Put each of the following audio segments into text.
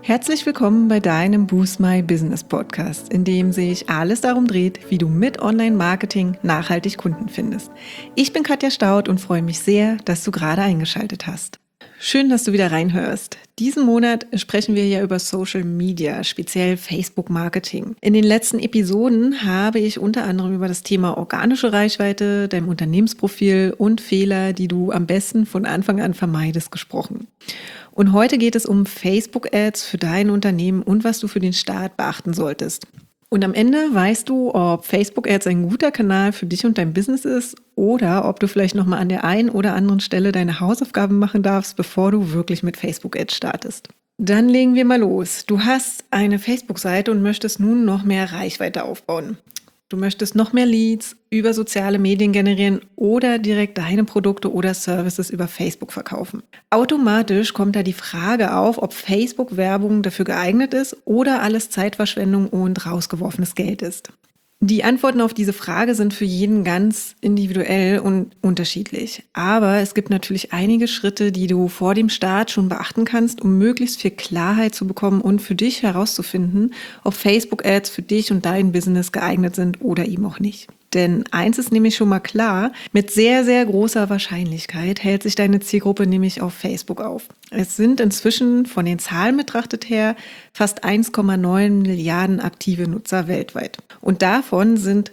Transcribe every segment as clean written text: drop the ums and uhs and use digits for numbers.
Herzlich willkommen bei deinem Boost My Business Podcast, in dem sich alles darum dreht, wie du mit Online-Marketing nachhaltig Kunden findest. Ich bin Katja Staud und freue mich sehr, dass du gerade eingeschaltet hast. Schön, dass du wieder reinhörst. Diesen Monat sprechen wir ja über Social Media, speziell Facebook Marketing. In den letzten Episoden habe ich unter anderem über das Thema organische Reichweite, dein Unternehmensprofil und Fehler, die du am besten von Anfang an vermeidest, gesprochen. Und heute geht es um Facebook-Ads für dein Unternehmen und was du für den Start beachten solltest. Und am Ende weißt du, ob Facebook-Ads ein guter Kanal für dich und dein Business ist oder ob du vielleicht nochmal an der einen oder anderen Stelle deine Hausaufgaben machen darfst, bevor du wirklich mit Facebook-Ads startest. Dann legen wir mal los. Du hast eine Facebook-Seite und möchtest nun noch mehr Reichweite aufbauen. Du möchtest noch mehr Leads über soziale Medien generieren oder direkt deine Produkte oder Services über Facebook verkaufen. Automatisch kommt da die Frage auf, ob Facebook-Werbung dafür geeignet ist oder alles Zeitverschwendung und rausgeworfenes Geld ist. Die Antworten auf diese Frage sind für jeden ganz individuell und unterschiedlich. Aber es gibt natürlich einige Schritte, die du vor dem Start schon beachten kannst, um möglichst viel Klarheit zu bekommen und für dich herauszufinden, ob Facebook-Ads für dich und dein Business geeignet sind oder eben auch nicht. Denn eins ist nämlich schon mal klar, mit sehr, sehr großer Wahrscheinlichkeit hält sich deine Zielgruppe nämlich auf Facebook auf. Es sind inzwischen von den Zahlen betrachtet her fast 1,9 Milliarden aktive Nutzer weltweit. Und davon sind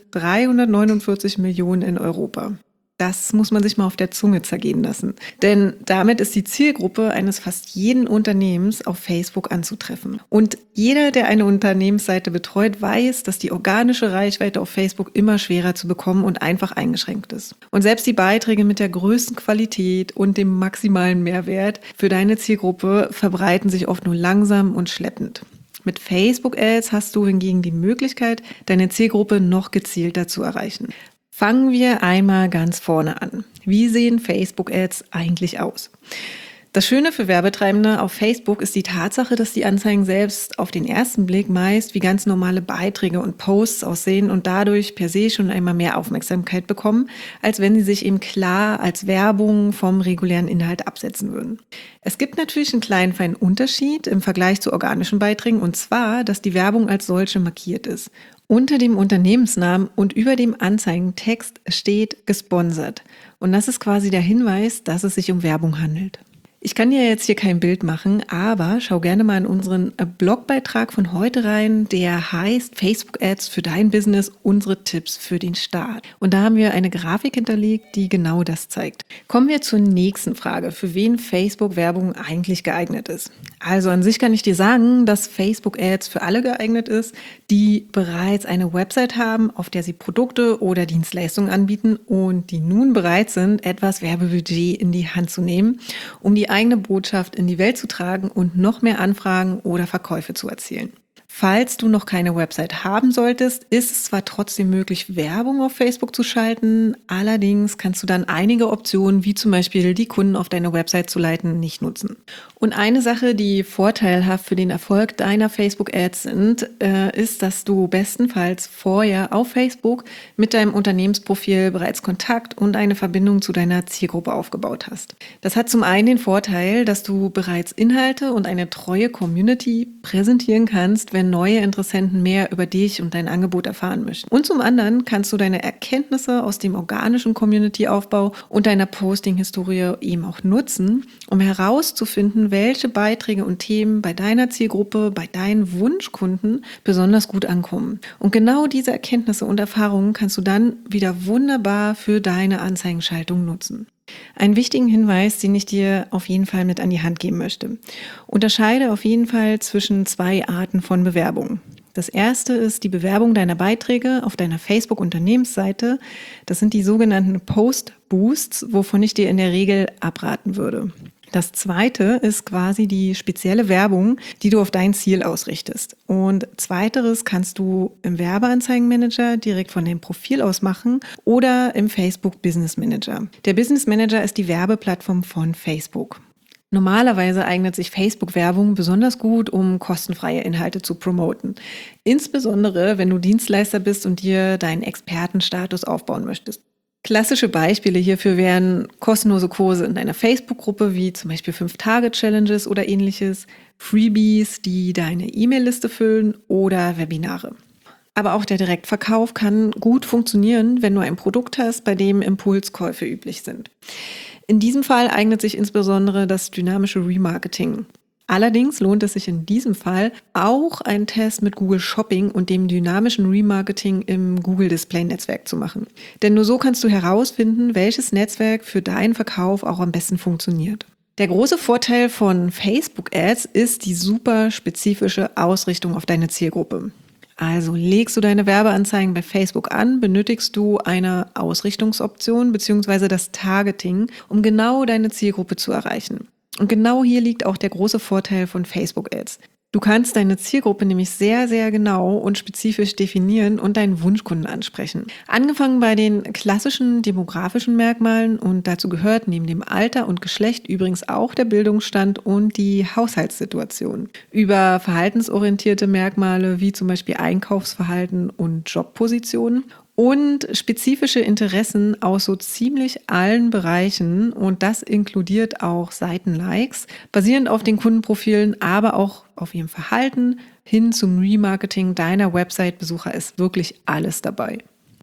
349 Millionen in Europa. Das muss man sich mal auf der Zunge zergehen lassen. Denn damit ist die Zielgruppe eines fast jeden Unternehmens auf Facebook anzutreffen. Und jeder, der eine Unternehmensseite betreut, weiß, dass die organische Reichweite auf Facebook immer schwerer zu bekommen und einfach eingeschränkt ist. Und selbst die Beiträge mit der größten Qualität und dem maximalen Mehrwert für deine Zielgruppe verbreiten sich oft nur langsam und schleppend. Mit Facebook-Ads hast du hingegen die Möglichkeit, deine Zielgruppe noch gezielter zu erreichen. Fangen wir einmal ganz vorne an. Wie sehen Facebook-Ads eigentlich aus? Das Schöne für Werbetreibende auf Facebook ist die Tatsache, dass die Anzeigen selbst auf den ersten Blick meist wie ganz normale Beiträge und Posts aussehen und dadurch per se schon einmal mehr Aufmerksamkeit bekommen, als wenn sie sich eben klar als Werbung vom regulären Inhalt absetzen würden. Es gibt natürlich einen kleinen feinen Unterschied im Vergleich zu organischen Beiträgen, und zwar, dass die Werbung als solche markiert ist. Unter dem Unternehmensnamen und über dem Anzeigentext steht gesponsert. Und das ist quasi der Hinweis, dass es sich um Werbung handelt. Ich kann dir jetzt hier kein Bild machen, aber schau gerne mal in unseren Blogbeitrag von heute rein, der heißt Facebook-Ads für dein Business, unsere Tipps für den Start. Und da haben wir eine Grafik hinterlegt, die genau das zeigt. Kommen wir zur nächsten Frage, für wen Facebook-Werbung eigentlich geeignet ist. Also an sich kann ich dir sagen, dass Facebook-Ads für alle geeignet ist, die bereits eine Website haben, auf der sie Produkte oder Dienstleistungen anbieten und die nun bereit sind, etwas Werbebudget in die Hand zu nehmen, um die eigene Botschaft in die Welt zu tragen und noch mehr Anfragen oder Verkäufe zu erzielen. Falls du noch keine Website haben solltest, ist es zwar trotzdem möglich, Werbung auf Facebook zu schalten, allerdings kannst du dann einige Optionen, wie zum Beispiel die Kunden auf deine Website zu leiten, nicht nutzen. Und eine Sache, die vorteilhaft für den Erfolg deiner Facebook-Ads sind, ist, dass du bestenfalls vorher auf Facebook mit deinem Unternehmensprofil bereits Kontakt und eine Verbindung zu deiner Zielgruppe aufgebaut hast. Das hat zum einen den Vorteil, dass du bereits Inhalte und eine treue Community präsentieren kannst, wenn neue Interessenten mehr über dich und dein Angebot erfahren möchten. Und zum anderen kannst du deine Erkenntnisse aus dem organischen Community-Aufbau und deiner Posting-Historie eben auch nutzen, um herauszufinden, welche Beiträge und Themen bei deiner Zielgruppe, bei deinen Wunschkunden besonders gut ankommen. Und genau diese Erkenntnisse und Erfahrungen kannst du dann wieder wunderbar für deine Anzeigenschaltung nutzen. Einen wichtigen Hinweis, den ich dir auf jeden Fall mit an die Hand geben möchte. Unterscheide auf jeden Fall zwischen zwei Arten von Bewerbung. Das erste ist die Bewerbung deiner Beiträge auf deiner Facebook-Unternehmensseite. Das sind die sogenannten Post-Boosts, wovon ich dir in der Regel abraten würde. Das zweite ist quasi die spezielle Werbung, die du auf dein Ziel ausrichtest. Und zweiteres kannst du im Werbeanzeigenmanager direkt von deinem Profil aus machen oder im Facebook Business Manager. Der Business Manager ist die Werbeplattform von Facebook. Normalerweise eignet sich Facebook-Werbung besonders gut, um kostenfreie Inhalte zu promoten. Insbesondere, wenn du Dienstleister bist und dir deinen Expertenstatus aufbauen möchtest. Klassische Beispiele hierfür wären kostenlose Kurse in deiner Facebook-Gruppe, wie zum Beispiel 5-Tage-Challenges oder ähnliches, Freebies, die deine E-Mail-Liste füllen oder Webinare. Aber auch der Direktverkauf kann gut funktionieren, wenn du ein Produkt hast, bei dem Impulskäufe üblich sind. In diesem Fall eignet sich insbesondere das dynamische Remarketing. Allerdings lohnt es sich in diesem Fall auch einen Test mit Google Shopping und dem dynamischen Remarketing im Google Display Netzwerk zu machen. Denn nur so kannst du herausfinden, welches Netzwerk für deinen Verkauf auch am besten funktioniert. Der große Vorteil von Facebook Ads ist die super spezifische Ausrichtung auf deine Zielgruppe. Also legst du deine Werbeanzeigen bei Facebook an, benötigst du eine Ausrichtungsoption bzw. das Targeting, um genau deine Zielgruppe zu erreichen. Und genau hier liegt auch der große Vorteil von Facebook Ads. Du kannst deine Zielgruppe nämlich sehr, sehr genau und spezifisch definieren und deinen Wunschkunden ansprechen. Angefangen bei den klassischen demografischen Merkmalen, und dazu gehört neben dem Alter und Geschlecht übrigens auch der Bildungsstand und die Haushaltssituation. Über verhaltensorientierte Merkmale wie zum Beispiel Einkaufsverhalten und Jobpositionen und spezifische Interessen aus so ziemlich allen Bereichen, und das inkludiert auch Seitenlikes, basierend auf den Kundenprofilen, aber auch auf ihrem Verhalten hin zum Remarketing deiner Website-Besucher ist wirklich alles dabei.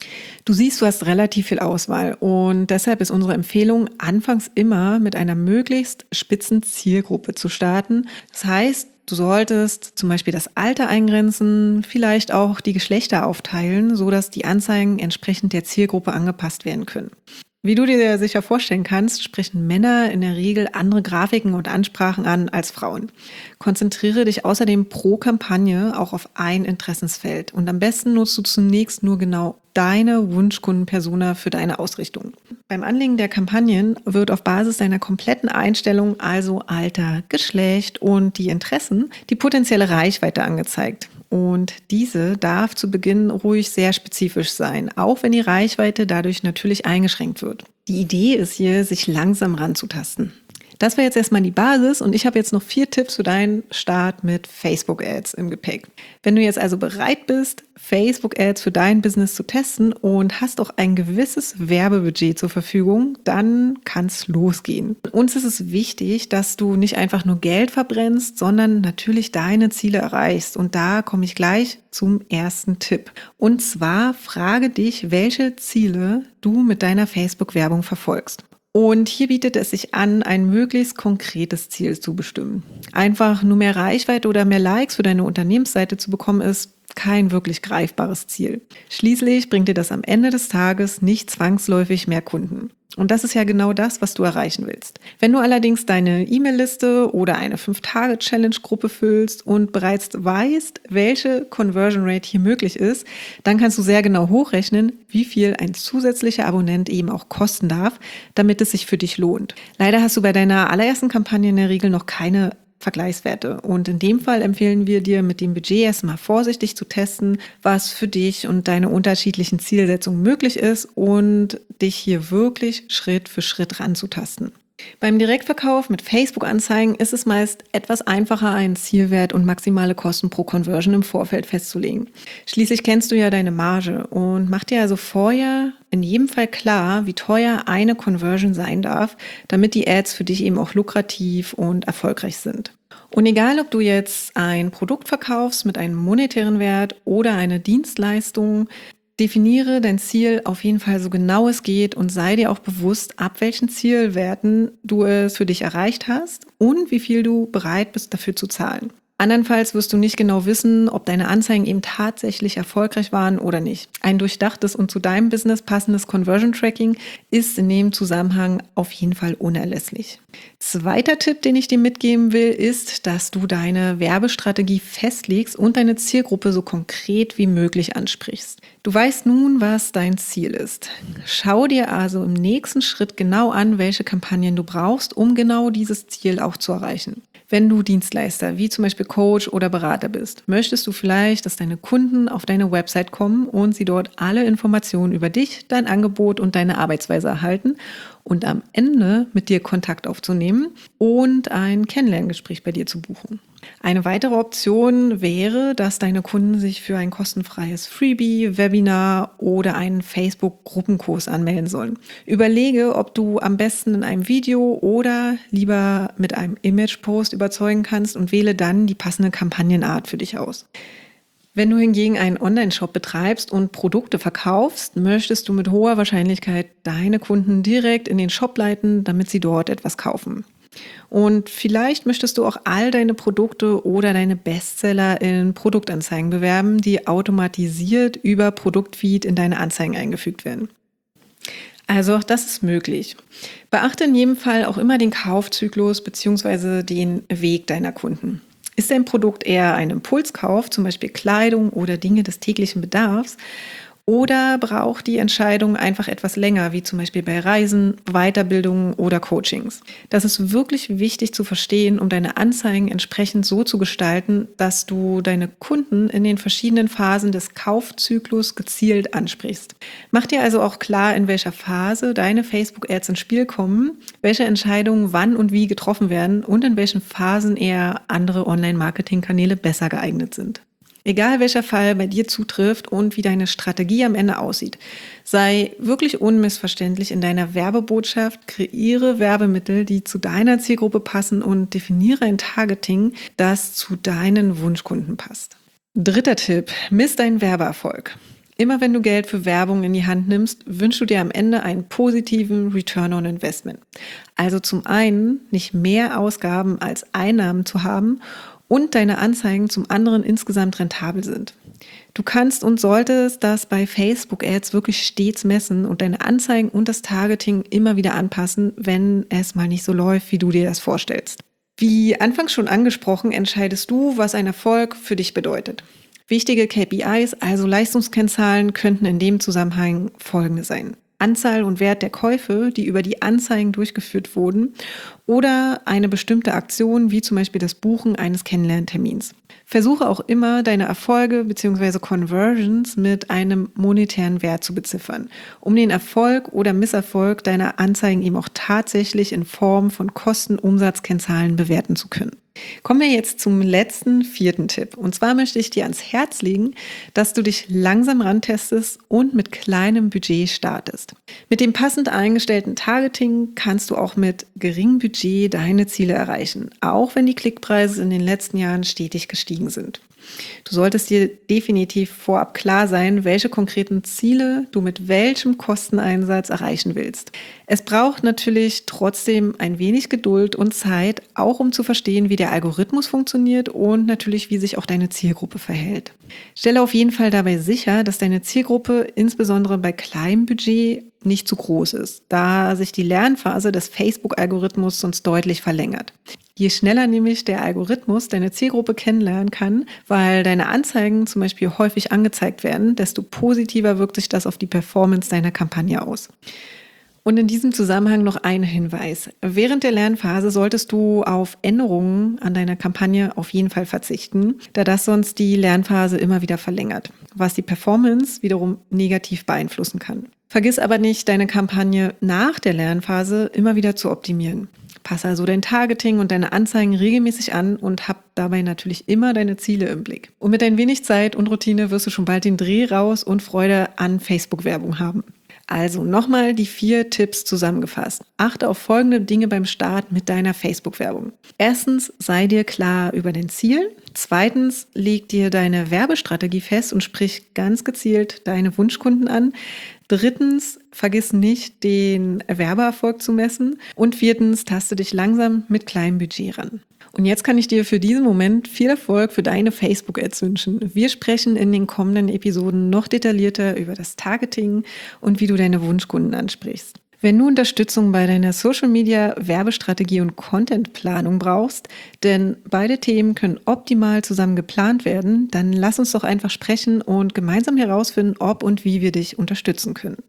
Du siehst, du hast relativ viel Auswahl, und deshalb ist unsere Empfehlung, anfangs immer mit einer möglichst spitzen Zielgruppe zu starten. Das heißt, du solltest zum Beispiel das Alter eingrenzen, vielleicht auch die Geschlechter aufteilen, sodass die Anzeigen entsprechend der Zielgruppe angepasst werden können. Wie du dir sicher vorstellen kannst, sprechen Männer in der Regel andere Grafiken und Ansprachen an als Frauen. Konzentriere dich außerdem pro Kampagne auch auf ein Interessensfeld, und am besten nutzt du zunächst nur genau deine Wunschkundenpersona für deine Ausrichtung. Beim Anlegen der Kampagnen wird auf Basis deiner kompletten Einstellung, also Alter, Geschlecht und die Interessen, die potenzielle Reichweite angezeigt. Und diese darf zu Beginn ruhig sehr spezifisch sein, auch wenn die Reichweite dadurch natürlich eingeschränkt wird. Die Idee ist hier, sich langsam ranzutasten. Das war jetzt erstmal die Basis, und ich habe jetzt noch 4 Tipps für deinen Start mit Facebook Ads im Gepäck. Wenn du jetzt also bereit bist, Facebook Ads für dein Business zu testen und hast auch ein gewisses Werbebudget zur Verfügung, dann kann es losgehen. Uns ist es wichtig, dass du nicht einfach nur Geld verbrennst, sondern natürlich deine Ziele erreichst. Und da komme ich gleich zum ersten Tipp. Und zwar frage dich, welche Ziele du mit deiner Facebook-Werbung verfolgst. Und hier bietet es sich an, ein möglichst konkretes Ziel zu bestimmen. Einfach nur mehr Reichweite oder mehr Likes für deine Unternehmensseite zu bekommen, ist kein wirklich greifbares Ziel. Schließlich bringt dir das am Ende des Tages nicht zwangsläufig mehr Kunden. Und das ist ja genau das, was du erreichen willst. Wenn du allerdings deine E-Mail-Liste oder eine 5-Tage-Challenge-Gruppe füllst und bereits weißt, welche Conversion Rate hier möglich ist, dann kannst du sehr genau hochrechnen, wie viel ein zusätzlicher Abonnent eben auch kosten darf, damit es sich für dich lohnt. Leider hast du bei deiner allerersten Kampagne in der Regel noch keine Vergleichswerte. Und in dem Fall empfehlen wir dir, mit dem Budget erstmal vorsichtig zu testen, was für dich und deine unterschiedlichen Zielsetzungen möglich ist, und dich hier wirklich Schritt für Schritt ranzutasten. Beim Direktverkauf mit Facebook-Anzeigen ist es meist etwas einfacher, einen Zielwert und maximale Kosten pro Conversion im Vorfeld festzulegen. Schließlich kennst du ja deine Marge, und mach dir also vorher in jedem Fall klar, wie teuer eine Conversion sein darf, damit die Ads für dich eben auch lukrativ und erfolgreich sind. Und egal, ob du jetzt ein Produkt verkaufst mit einem monetären Wert oder eine Dienstleistung, definiere dein Ziel auf jeden Fall so genau es geht und sei dir auch bewusst, ab welchen Zielwerten du es für dich erreicht hast und wie viel du bereit bist, dafür zu zahlen. Andernfalls wirst du nicht genau wissen, ob deine Anzeigen eben tatsächlich erfolgreich waren oder nicht. Ein durchdachtes und zu deinem Business passendes Conversion Tracking ist in dem Zusammenhang auf jeden Fall unerlässlich. Zweiter Tipp, den ich dir mitgeben will, ist, dass du deine Werbestrategie festlegst und deine Zielgruppe so konkret wie möglich ansprichst. Du weißt nun, was dein Ziel ist. Schau dir also im nächsten Schritt genau an, welche Kampagnen du brauchst, um genau dieses Ziel auch zu erreichen. Wenn du Dienstleister wie zum Beispiel Coach oder Berater bist, möchtest du vielleicht, dass deine Kunden auf deine Website kommen und sie dort alle Informationen über dich, dein Angebot und deine Arbeitsweise erhalten und am Ende mit dir Kontakt aufzunehmen und ein Kennenlerngespräch bei dir zu buchen. Eine weitere Option wäre, dass deine Kunden sich für ein kostenfreies Freebie, Webinar oder einen Facebook-Gruppenkurs anmelden sollen. Überlege, ob du am besten in einem Video oder lieber mit einem Image-Post überzeugen kannst und wähle dann die passende Kampagnenart für dich aus. Wenn du hingegen einen Online-Shop betreibst und Produkte verkaufst, möchtest du mit hoher Wahrscheinlichkeit deine Kunden direkt in den Shop leiten, damit sie dort etwas kaufen. Und vielleicht möchtest du auch all deine Produkte oder deine Bestseller in Produktanzeigen bewerben, die automatisiert über Produktfeed in deine Anzeigen eingefügt werden. Also auch das ist möglich. Beachte in jedem Fall auch immer den Kaufzyklus bzw. den Weg deiner Kunden. Ist dein Produkt eher ein Impulskauf, zum Beispiel Kleidung oder Dinge des täglichen Bedarfs? Oder braucht die Entscheidung einfach etwas länger, wie zum Beispiel bei Reisen, Weiterbildungen oder Coachings? Das ist wirklich wichtig zu verstehen, um deine Anzeigen entsprechend so zu gestalten, dass du deine Kunden in den verschiedenen Phasen des Kaufzyklus gezielt ansprichst. Mach dir also auch klar, in welcher Phase deine Facebook-Ads ins Spiel kommen, welche Entscheidungen wann und wie getroffen werden und in welchen Phasen eher andere Online-Marketing-Kanäle besser geeignet sind. Egal welcher Fall bei dir zutrifft und wie deine Strategie am Ende aussieht, sei wirklich unmissverständlich in deiner Werbebotschaft, kreiere Werbemittel, die zu deiner Zielgruppe passen und definiere ein Targeting, das zu deinen Wunschkunden passt. 3. Tipp: Miss deinen Werbeerfolg. Immer wenn du Geld für Werbung in die Hand nimmst, wünschst du dir am Ende einen positiven Return on Investment. Also zum einen nicht mehr Ausgaben als Einnahmen zu haben und deine Anzeigen zum anderen insgesamt rentabel sind. Du kannst und solltest das bei Facebook-Ads wirklich stets messen und deine Anzeigen und das Targeting immer wieder anpassen, wenn es mal nicht so läuft, wie du dir das vorstellst. Wie anfangs schon angesprochen, entscheidest du, was ein Erfolg für dich bedeutet. Wichtige KPIs, also Leistungskennzahlen, könnten in dem Zusammenhang folgende sein: Anzahl und Wert der Käufe, die über die Anzeigen durchgeführt wurden, oder eine bestimmte Aktion, wie zum Beispiel das Buchen eines Kennenlerntermins. Versuche auch immer, deine Erfolge bzw. Conversions mit einem monetären Wert zu beziffern, um den Erfolg oder Misserfolg deiner Anzeigen eben auch tatsächlich in Form von Kosten-Umsatz-Kennzahlen bewerten zu können. Kommen wir jetzt zum letzten 4. Tipp. Und zwar möchte ich dir ans Herz legen, dass du dich langsam rantestest und mit kleinem Budget startest. Mit dem passend eingestellten Targeting kannst du auch mit geringem Budget deine Ziele erreichen, auch wenn die Klickpreise in den letzten Jahren stetig gestiegen sind. Du solltest dir definitiv vorab klar sein, welche konkreten Ziele du mit welchem Kosteneinsatz erreichen willst. Es braucht natürlich trotzdem ein wenig Geduld und Zeit, auch um zu verstehen, wie der Algorithmus funktioniert und natürlich, wie sich auch deine Zielgruppe verhält. Stelle auf jeden Fall dabei sicher, dass deine Zielgruppe insbesondere bei kleinem Budget nicht zu groß ist, da sich die Lernphase des Facebook-Algorithmus sonst deutlich verlängert. Je schneller nämlich der Algorithmus deine Zielgruppe kennenlernen kann, weil deine Anzeigen zum Beispiel häufig angezeigt werden, desto positiver wirkt sich das auf die Performance deiner Kampagne aus. Und in diesem Zusammenhang noch ein Hinweis: Während der Lernphase solltest du auf Änderungen an deiner Kampagne auf jeden Fall verzichten, da das sonst die Lernphase immer wieder verlängert, was die Performance wiederum negativ beeinflussen kann. Vergiss aber nicht, deine Kampagne nach der Lernphase immer wieder zu optimieren. Passe also dein Targeting und deine Anzeigen regelmäßig an und hab dabei natürlich immer deine Ziele im Blick. Und mit ein wenig Zeit und Routine wirst du schon bald den Dreh raus und Freude an Facebook-Werbung haben. Also nochmal die 4 Tipps zusammengefasst. Achte auf folgende Dinge beim Start mit deiner Facebook-Werbung. 1. Sei dir klar über dein Ziel. 2. Leg dir deine Werbestrategie fest und sprich ganz gezielt deine Wunschkunden an. 3. Vergiss nicht, den Werbeerfolg zu messen. Und 4. Taste dich langsam mit kleinem Budget ran. Und jetzt kann ich dir für diesen Moment viel Erfolg für deine Facebook-Ads wünschen. Wir sprechen in den kommenden Episoden noch detaillierter über das Targeting und wie du deine Wunschkunden ansprichst. Wenn du Unterstützung bei deiner Social-Media-Werbestrategie und Contentplanung brauchst, denn beide Themen können optimal zusammen geplant werden, dann lass uns doch einfach sprechen und gemeinsam herausfinden, ob und wie wir dich unterstützen können.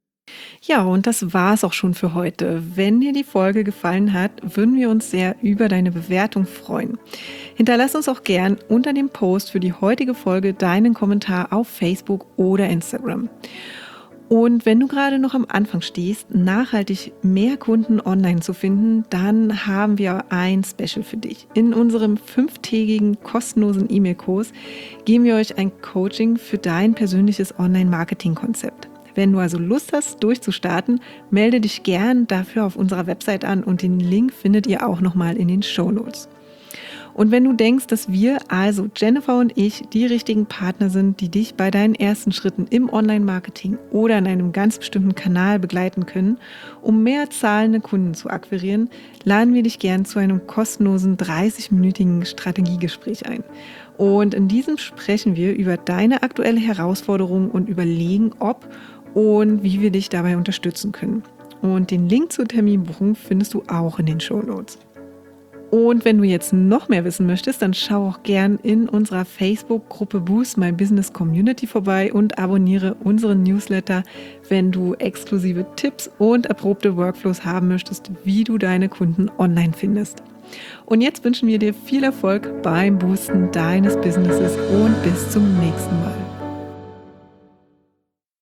Ja, und das war's auch schon für heute. Wenn dir die Folge gefallen hat, würden wir uns sehr über deine Bewertung freuen. Hinterlass uns auch gern unter dem Post für die heutige Folge deinen Kommentar auf Facebook oder Instagram. Und wenn du gerade noch am Anfang stehst, nachhaltig mehr Kunden online zu finden, dann haben wir ein Special für dich. In unserem 5-tägigen kostenlosen E-Mail-Kurs geben wir euch ein Coaching für dein persönliches Online-Marketing-Konzept. Wenn du also Lust hast, durchzustarten, melde dich gern dafür auf unserer Website an und den Link findet ihr auch nochmal in den Shownotes. Und wenn du denkst, dass wir, also Jennifer und ich, die richtigen Partner sind, die dich bei deinen ersten Schritten im Online-Marketing oder in einem ganz bestimmten Kanal begleiten können, um mehr zahlende Kunden zu akquirieren, laden wir dich gern zu einem kostenlosen 30-minütigen Strategiegespräch ein. Und in diesem sprechen wir über deine aktuelle Herausforderung und überlegen, ob und wie wir dich dabei unterstützen können. Und den Link zur Terminbuchung findest du auch in den Shownotes. Und wenn du jetzt noch mehr wissen möchtest, dann schau auch gern in unserer Facebook-Gruppe Boost My Business Community vorbei und abonniere unseren Newsletter, wenn du exklusive Tipps und erprobte Workflows haben möchtest, wie du deine Kunden online findest. Und jetzt wünschen wir dir viel Erfolg beim Boosten deines Businesses und bis zum nächsten Mal.